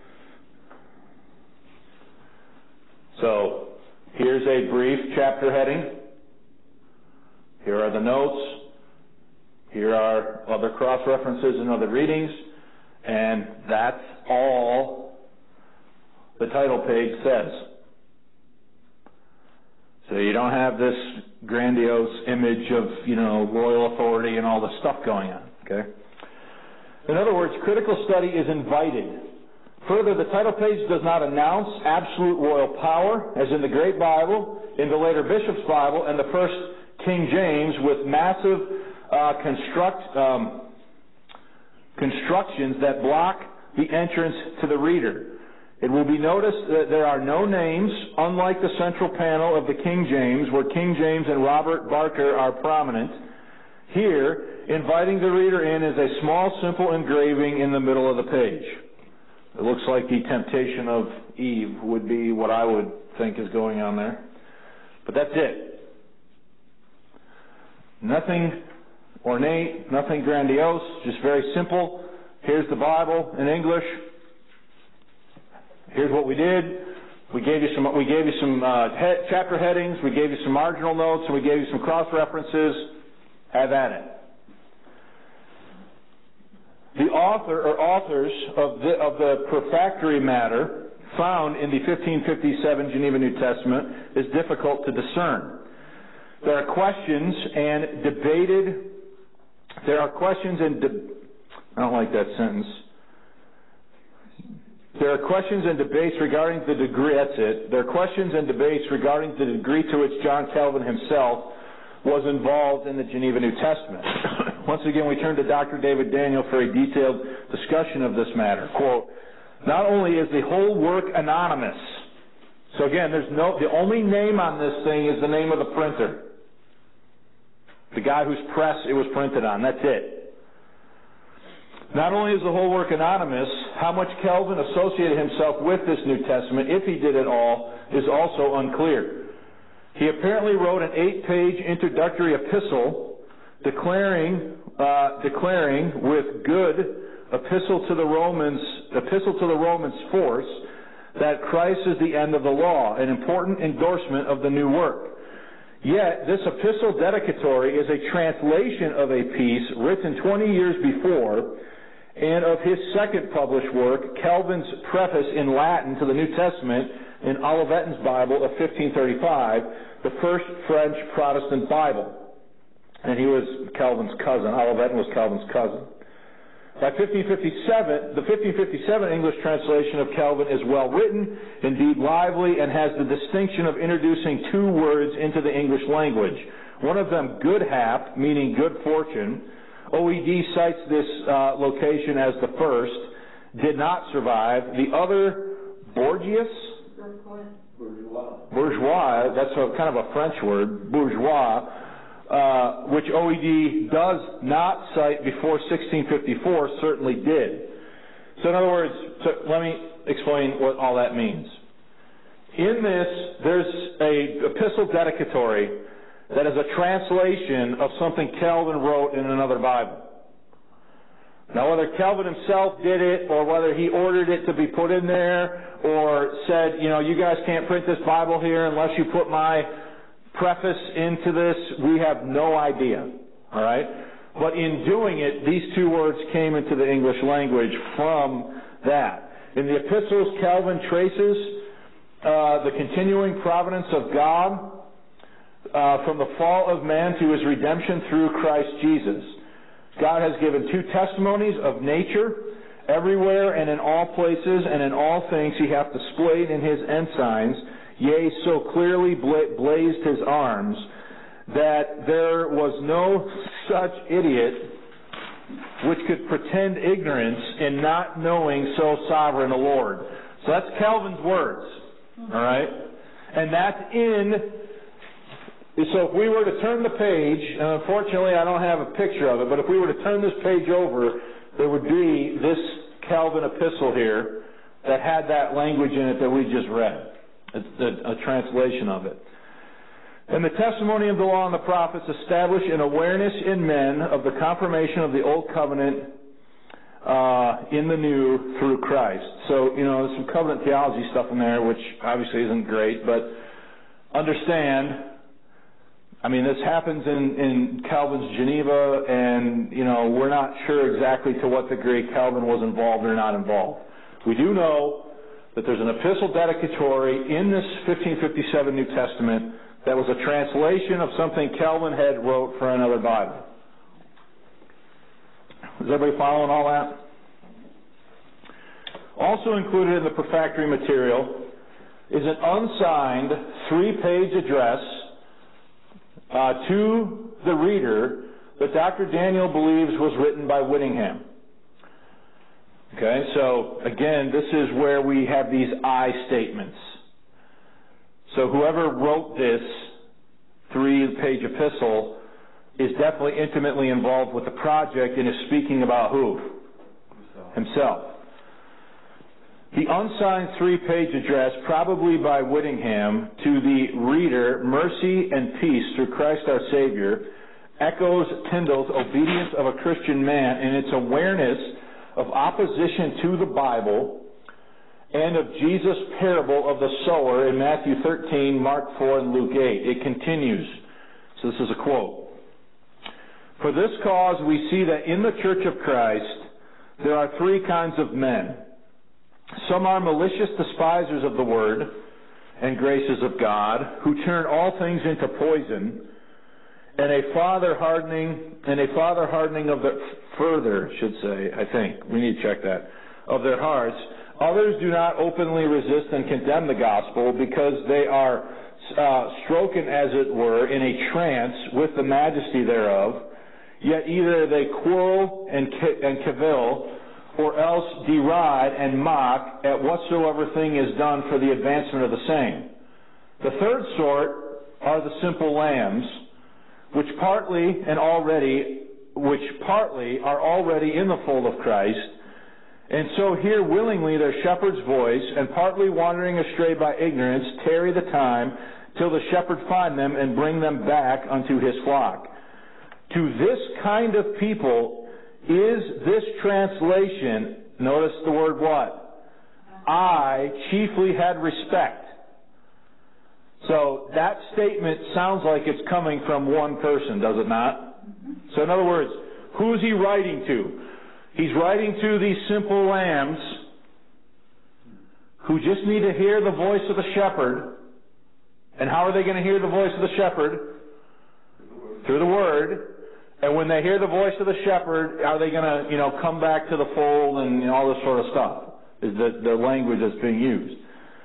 So, here's a brief chapter heading. Here are the notes. Here are other cross-references and other readings. And that's all the title page says. So you don't have this grandiose image of, you know, royal authority and all this stuff going on, okay? In other words, critical study is invited. Further, the title page does not announce absolute royal power, as in the Great Bible, in the later Bishop's Bible, and the first King James, with massive uh, construct, um, constructions that block the entrance to the reader. It will be noticed that there are no names, unlike the central panel of the King James, where King James and Robert Barker are prominent. Here, inviting the reader in is a small, simple engraving in the middle of the page. It looks like the temptation of Eve would be what I would think is going on there. But that's it. Nothing ornate, nothing grandiose, just very simple. Here's the Bible in English. Here's what we did. We gave you some. We gave you some uh, he- chapter headings. We gave you some marginal notes, and we gave you some cross references. Have at it. The author or authors of the of the prefatory matter found in the fifteen fifty-seven Geneva New Testament is difficult to discern. There are questions and debated. There are questions and. De- I don't like that sentence. There are questions and debates regarding the degree, that's it. There are questions and debates regarding the degree to which John Calvin himself was involved in the Geneva New Testament. Once again, we turn to Doctor David Daniel for a detailed discussion of this matter. Quote, not only is the whole work anonymous, so again, there's no, the only name on this thing is the name of the printer. The guy whose press it was printed on, that's it. Not only is the whole work anonymous, how much Calvin associated himself with this New Testament, if he did at all, is also unclear. He apparently wrote an eight-page introductory epistle declaring, uh, declaring with good epistle to the Romans epistle to the Romans force that Christ is the end of the law, an important endorsement of the new work. Yet, this epistle dedicatory is a translation of a piece written twenty years before and of his second published work, Calvin's preface in Latin to the New Testament in Olivetan's Bible of fifteen thirty-five, the first French Protestant Bible. And he was Calvin's cousin. Olivetan was Calvin's cousin. By fifteen fifty-seven, the fifteen fifty-seven English translation of Calvin is well written, indeed lively, and has the distinction of introducing two words into the English language. One of them, good hap, meaning good fortune. O E D cites this uh, location as the first, did not survive. The other, Borgias? Bourgeois. Bourgeois, that's a, kind of a French word, bourgeois. Uh, which O E D does not cite before sixteen fifty-four, certainly did. So in other words, so let me explain what all that means. In this, there's a epistle dedicatory that is a translation of something Calvin wrote in another Bible. Now, whether Calvin himself did it, or whether he ordered it to be put in there, or said, you know, you guys can't print this Bible here unless you put my preface into this, we have no idea. All right? But in doing it, these two words came into the English language from that. In the epistles, Calvin traces uh, the continuing providence of God uh, from the fall of man to his redemption through Christ Jesus. God has given two testimonies of nature. Everywhere and in all places and in all things he hath displayed in his ensigns, yea, so clearly bla- blazed his arms, that there was no such idiot which could pretend ignorance in not knowing so sovereign a Lord. So that's Calvin's words, all right? And that's in, so if we were to turn the page, and unfortunately I don't have a picture of it, but if we were to turn this page over, there would be this Calvin epistle here that had that language in it that we just read. It's a, a translation of it. And the testimony of the law and the prophets establish an awareness in men of the confirmation of the old covenant uh, in the new through Christ. So, you know, there's some covenant theology stuff in there, which obviously isn't great, but understand, I mean, this happens in, in Calvin's Geneva, and, you know, we're not sure exactly to what degree Calvin was involved or not involved. We do know that there's an epistle dedicatory in this fifteen fifty-seven New Testament that was a translation of something Calvin had wrote for another Bible. Is everybody following all that? Also included in the prefactory material is an unsigned three-page address uh, to the reader that Doctor Daniel believes was written by Whittingham. Okay, so again, this is where we have these I statements. So whoever wrote this three-page epistle is definitely intimately involved with the project and is speaking about who? Himself. Himself. The unsigned three-page address, probably by Whittingham, to the reader, mercy and peace through Christ our Savior, echoes Tyndale's obedience of a Christian man in its awareness of opposition to the Bible and of Jesus' parable of the sower in Matthew thirteen, Mark four, and Luke eight. It continues. So this is a quote. For this cause we see that in the Church of Christ there are three kinds of men. Some are malicious despisers of the word and graces of God, who turn all things into poison, and a father hardening and a father hardening of the further, should say, I think we need to check that, of their hearts. Others do not openly resist and condemn the gospel because they are uh, stroken, as it were, in a trance with the majesty thereof. Yet either they quarrel and and cavil, or else deride and mock at whatsoever thing is done for the advancement of the same. The third sort are the simple lambs, which partly and already, which partly are already in the fold of Christ, and so hear willingly their shepherd's voice, and partly wandering astray by ignorance, tarry the time till the shepherd find them and bring them back unto his flock. To this kind of people is this translation Notice the word what? I chiefly had respect. So that statement sounds like it's coming from one person, does it not? So in other words, who is he writing to? He's writing to these simple lambs who just need to hear the voice of the shepherd. And how are they going to hear the voice of the shepherd? Through the Word. And when they hear the voice of the shepherd, are they going to, you know, come back to the fold and, you know, all this sort of stuff? Is the, the language that's being used.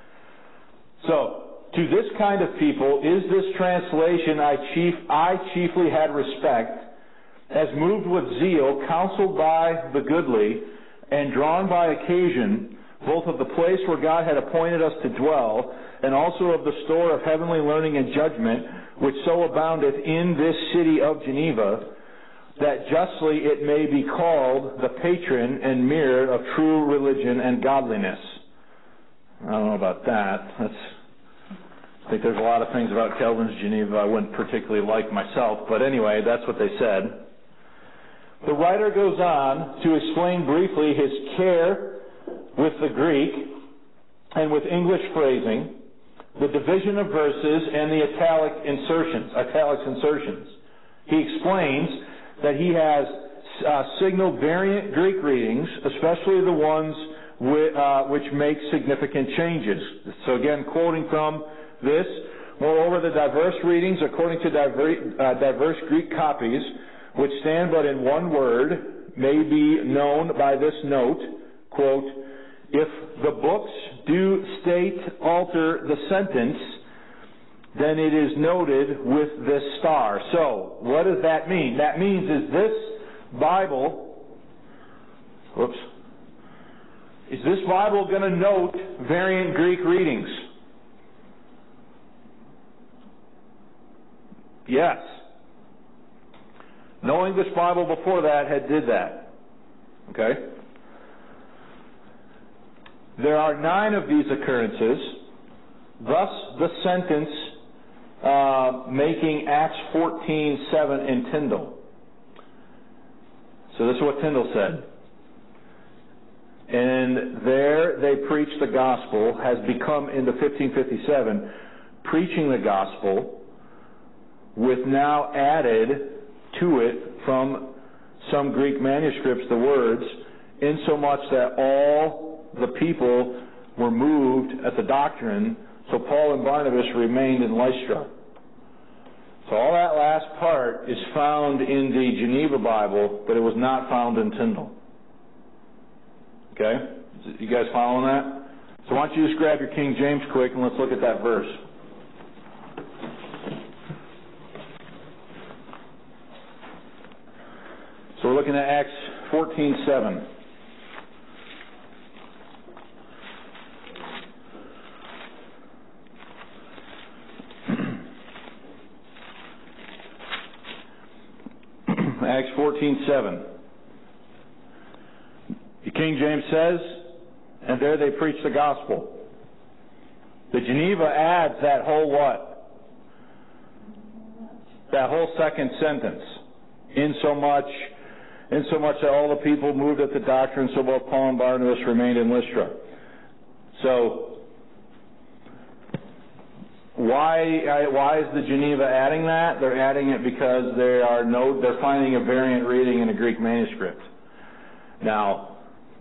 So, to this kind of people, is this translation, I, chief, I chiefly had respect, as moved with zeal, counseled by the goodly, and drawn by occasion, both of the place where God had appointed us to dwell, and also of the store of heavenly learning and judgment, which so aboundeth in this city of Geneva, that justly it may be called the patron and mirror of true religion and godliness. I don't know about that. That's, I think there's a lot of things about Calvin's Geneva I wouldn't particularly like myself, but anyway, that's what they said. The writer goes on to explain briefly his care with the Greek and with English phrasing, the division of verses, and the italic insertions, italics insertions. He explains that he has uh, signaled variant Greek readings, especially the ones with, uh, which make significant changes. So again, quoting from this, moreover, the diverse readings according to diver, uh, diverse Greek copies, which stand but in one word, may be known by this note, quote, if the books do state alter the sentence, then it is noted with this star. So, what does that mean? That means is this Bible, whoops, is this Bible going to note variant Greek readings? Yes. No English Bible before that had did that. Okay? There are nine of these occurrences, thus the sentence uh, making Acts fourteen seven in Tyndale. So this is what Tyndale said. And there they preach the gospel, has become into fifteen fifty-seven, preaching the gospel, with now added to it from some Greek manuscripts the words, insomuch that all the people were moved at the doctrine, so Paul and Barnabas remained in Lystra. So all that last part is found in the Geneva Bible, but it was not found in Tyndale. Okay? You guys following that? So why don't you just grab your King James quick and let's look at that verse. So we're looking at Acts fourteen seven. Acts fourteen seven. The King James says, and there they preach the gospel. The Geneva adds that whole what? That whole second sentence. In so much, in so much that all the people moved at the doctrine, so both Paul and Barnabas remained in Lystra. So, Why why is the Geneva adding that? They're adding it because they are no they're finding a variant reading in a Greek manuscript. Now,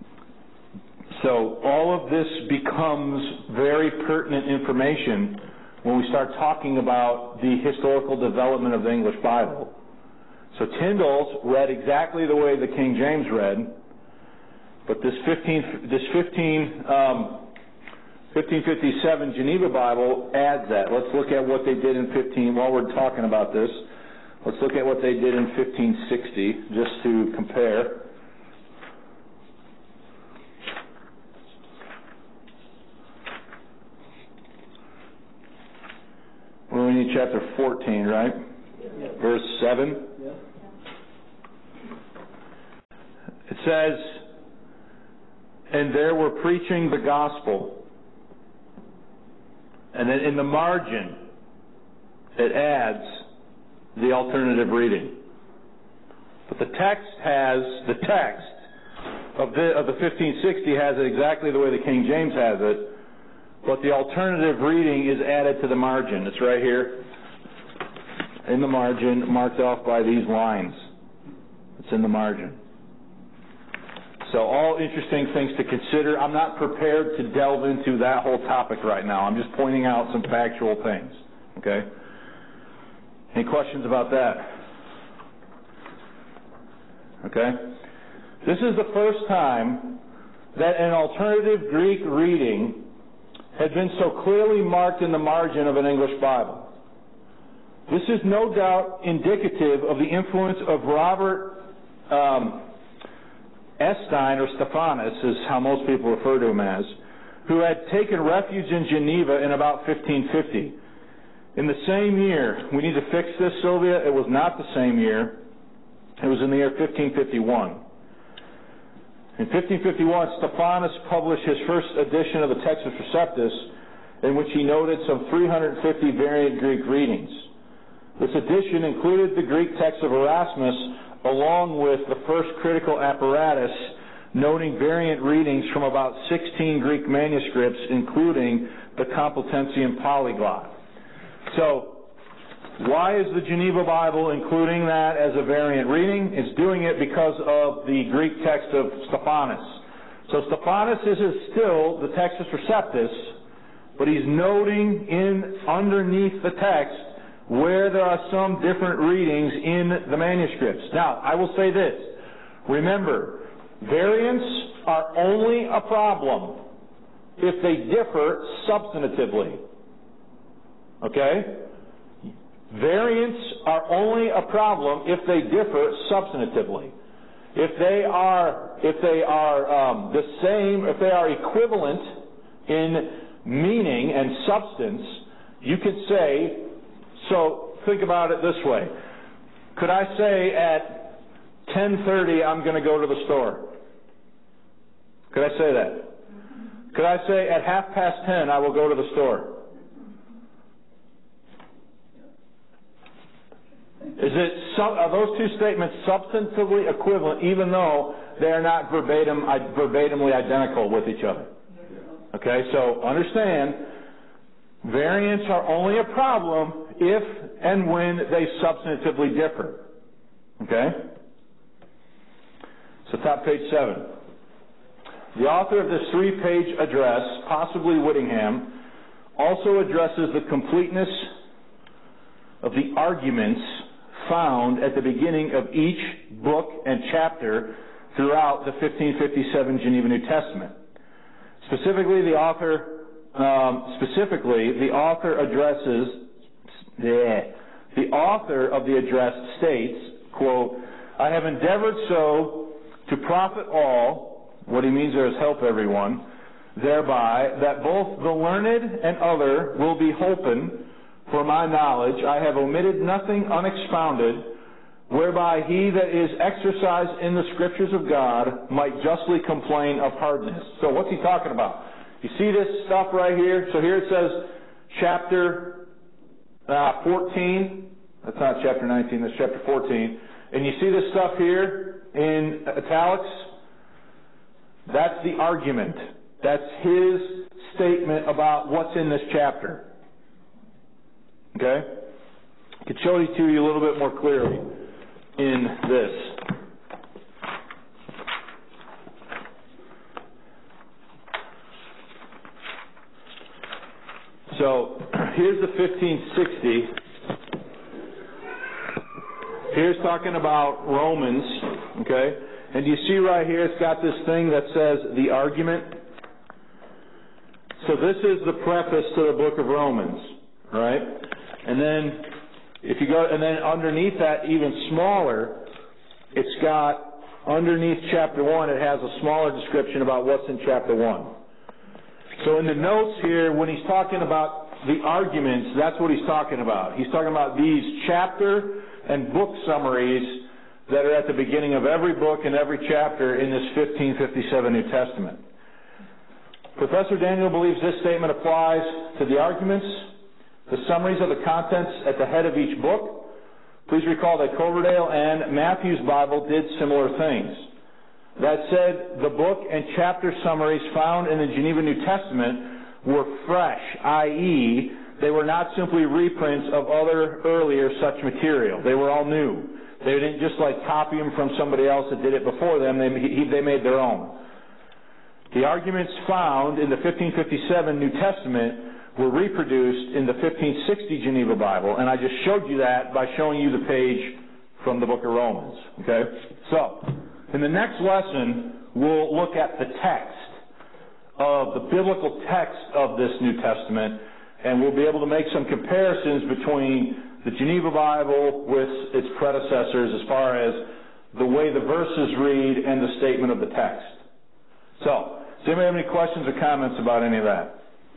so all of this becomes very pertinent information when we start talking about the historical development of the English Bible. So Tyndale's read exactly the way the King James read, but this fifteen this fifteen um, fifteen fifty-seven Geneva Bible adds that. Let's look at what they did in fifteen. While we're talking about this, let's look at what they did in fifteen sixty, just to compare. We're in chapter fourteen, right? Yeah. Verse seven. Yeah. It says, and there were preaching the gospel. And then in the margin, it adds the alternative reading. But the text has, the text of the, of the fifteen sixty has it exactly the way the King James has it, but the alternative reading is added to the margin. It's right here in the margin, marked off by these lines. It's in the margin. So all interesting things to consider. I'm not prepared to delve into that whole topic right now. I'm just pointing out some factual things. Okay? Any questions about that? Okay? This is the first time that an alternative Greek reading had been so clearly marked in the margin of an English Bible. This is no doubt indicative of the influence of Robert um, Estein, or Stephanus is how most people refer to him as, who had taken refuge in Geneva in about fifteen fifty. In the same year, we need to fix this, Sylvia, it was not the same year. It was in the year fifteen fifty-one. In fifteen fifty-one, Stephanus published his first edition of the Textus Receptus, in which he noted some three hundred fifty variant Greek readings. This edition included the Greek text of Erasmus, along with the first critical apparatus, noting variant readings from about sixteen Greek manuscripts, including the Complutensian Polyglot. So, why is the Geneva Bible including that as a variant reading? It's doing it because of the Greek text of Stephanus. So Stephanus is still the Textus Receptus, but he's noting in underneath the text where there are some different readings in the manuscripts. Now, I will say this. Remember, variants are only a problem if they differ substantively. Okay? Variants are only a problem if they differ substantively. If they are, if they are um, the same, if they are equivalent in meaning and substance, you could say. So think about it this way. Could I say at ten thirty I'm going to go to the store? Could I say that? Could I say at half past ten I will go to the store? Is it, are those two statements substantively equivalent, even though they are not verbatim, verbatimly identical with each other? Okay, so understand, variants are only a problem if and when they substantively differ. Okay? So top page seven. The author of this three-page address, possibly Whittingham, also addresses the completeness of the arguments found at the beginning of each book and chapter throughout the fifteen fifty-seven Geneva New Testament. Specifically, the author um, specifically the author addresses the, the author of the address states, quote, "I have endeavored so to profit all," what he means there is help everyone, "thereby that both the learned and other will be holpen. For my knowledge, I have omitted nothing unexpounded, whereby he that is exercised in the Scriptures of God might justly complain of hardness." So what's he talking about? You see this stuff right here? So here it says chapter uh, fourteen. That's not chapter nineteen, that's chapter fourteen. And you see this stuff here in italics? That's the argument. That's his statement about what's in this chapter. Okay? I could show it to you a little bit more clearly in this. So, here's the fifteen sixty. Here's talking about Romans, okay? And you see right here, it's got this thing that says the argument. So this is the preface to the book of Romans, right? And then, if you go, and then underneath that, even smaller, it's got, underneath chapter one, it has a smaller description about what's in chapter one. So in the notes here, when he's talking about the arguments, that's what he's talking about. He's talking about these chapter and book summaries that are at the beginning of every book and every chapter in this fifteen fifty-seven New Testament. Professor Daniel believes this statement applies to the arguments, the summaries of the contents at the head of each book. Please recall that Coverdale and Matthew's Bible did similar things. that said the book and chapter summaries found in the Geneva New Testament were fresh, that is, they were not simply reprints of other earlier such material. They were all new. They didn't just like copy them from somebody else that did it before them. They, he, they made their own. The arguments found in the fifteen fifty-seven New Testament were reproduced in the fifteen sixty Geneva Bible, and I just showed you that by showing you the page from the book of Romans. Okay? So, in the next lesson, we'll look at the text of the biblical text of this New Testament, and we'll be able to make some comparisons between the Geneva Bible with its predecessors as far as the way the verses read and the statement of the text. So, does anybody have any questions or comments about any of that?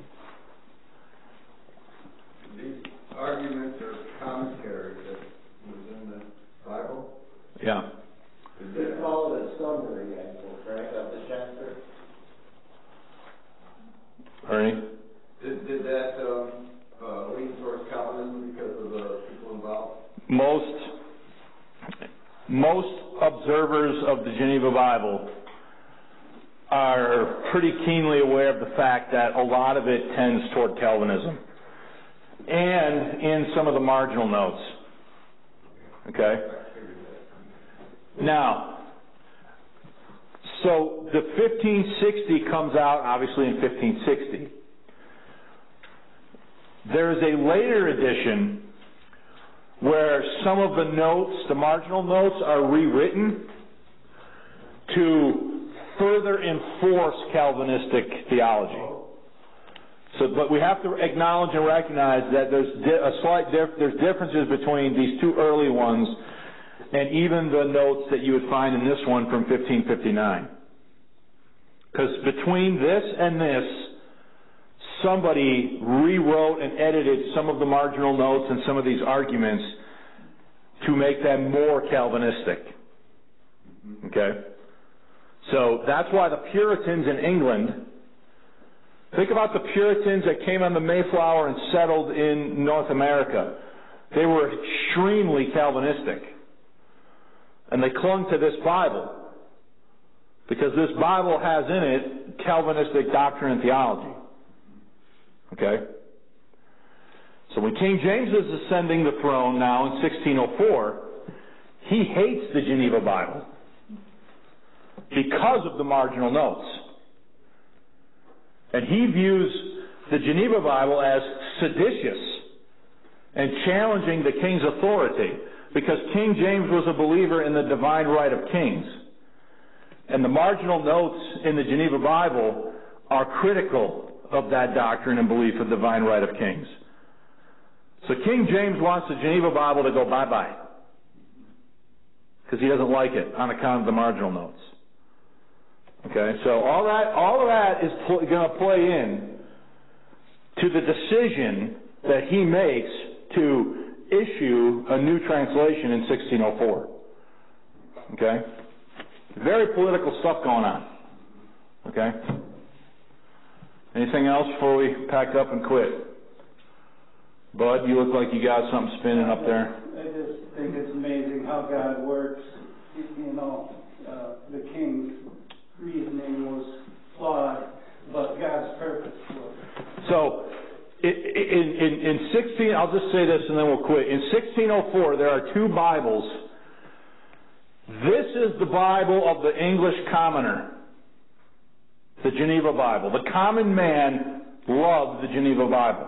These arguments or commentaries that was in the Bible? Yeah. They call it a summary, actually, Frank, of the chapter. Ernie? Did, did that um, uh, lean towards Calvinism because of the people involved? Most, most observers of the Geneva Bible are pretty keenly aware of the fact that a lot of it tends toward Calvinism, and in some of the marginal notes. Okay? Now, so the fifteen sixty comes out obviously in fifteen sixty. There is a later edition where some of the notes, the marginal notes, are rewritten to further enforce Calvinistic theology. So, but we have to acknowledge and recognize that there's di- a slight dif- there's differences between these two early ones and even the notes that you would find in this one from fifteen fifty-nine. Because between this and this, somebody rewrote and edited some of the marginal notes and some of these arguments to make them more Calvinistic. Okay? So that's why the Puritans in England, think about the Puritans that came on the Mayflower and settled in North America. They were extremely Calvinistic. And they clung to this Bible because this Bible has in it Calvinistic doctrine and theology. Okay? So when King James is ascending the throne now in sixteen oh four, he hates the Geneva Bible because of the marginal notes. And he views the Geneva Bible as seditious and challenging the king's authority, because King James was a believer in the divine right of kings. And the marginal notes in the Geneva Bible are critical of that doctrine and belief of divine right of kings. So King James wants the Geneva Bible to go bye-bye because he doesn't like it on account of the marginal notes. Okay, so all that, all of that is pl- going to play in to the decision that he makes to issue a new translation in sixteen oh four. Okay? Very political stuff going on. Okay? Anything else before we pack up and quit? Bud, you look like you got something spinning up there. I just think it's amazing how God works. You know, uh, the king's reasoning was flawed, but God's purpose was. So, in, in, in sixteen, I'll just say this and then we'll quit. In sixteen oh four, there are two Bibles. This is the Bible of the English commoner, the Geneva Bible. The common man loved the Geneva Bible.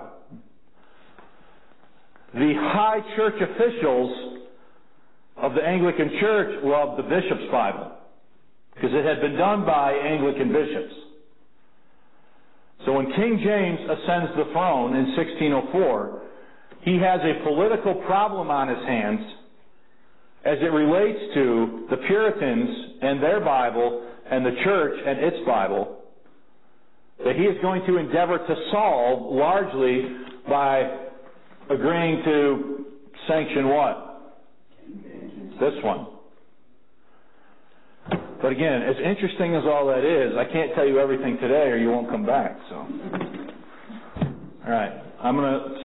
The high church officials of the Anglican Church loved the bishop's Bible because it had been done by Anglican bishops. So when King James ascends the throne in sixteen oh four, he has a political problem on his hands as it relates to the Puritans and their Bible and the church and its Bible that he is going to endeavor to solve largely by agreeing to sanction what? This one. But again, as interesting as all that is, I can't tell you everything today or you won't come back. So, all right, I'm going to